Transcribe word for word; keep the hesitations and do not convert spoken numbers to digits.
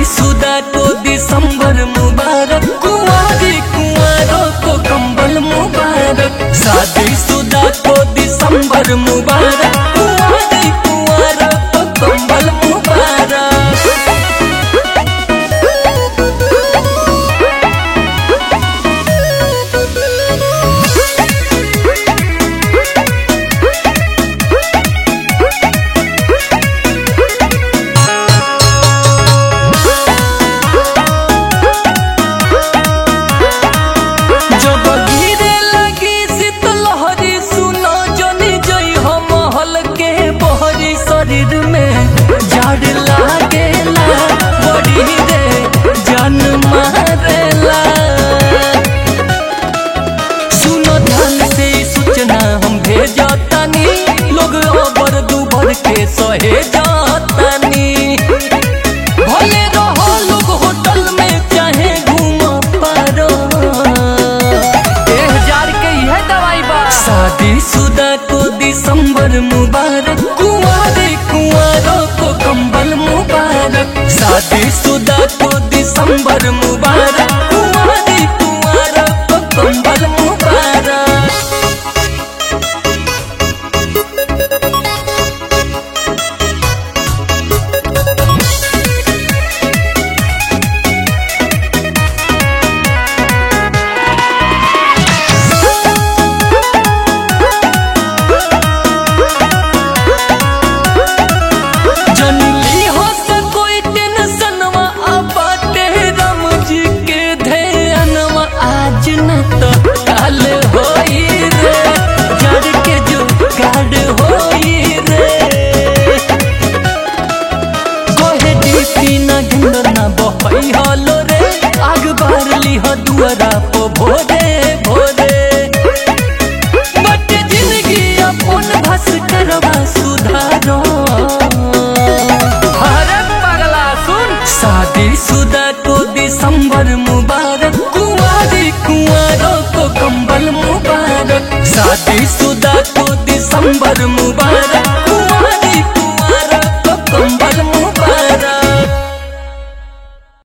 शादीशुदा को दिसंबर मुबारक, कुंवारी कुंवारों को कंबल मुबारक। शादीशुदा को दिसंबर मुबारक, कुंवारी कुंवारों को कंबल मुबारक। शरीर में झाड़ लागेला, बड़ी रे जान मारेला। सुनो ध्यान से सूचना हम भेजतानी, लोग अबर दुबर के सहे जातानी। भले रहो लोग होटल में चाहे घूम पारो, एक हजार के यह दवाई बा। शादीशुदा को दिसंबर मुबारक, कुंवारी कुंवारों को कंबल मुबारक। शादीशुदा को दिसंबर मुबारक, कुंवारी कुंवारों को कंबल मुबारक। काल होई रे जड़ के जो गाड़ होई रे, गोहे डीपी ना गिंदर ना बहई हलो रे। आग बारली हो दुआरा पो भोरे भोरे, बट जिंदगी अपन भस करवा सुधारो। अरे पगला सुन, शादीशुदा को दिसंबर मुबारक,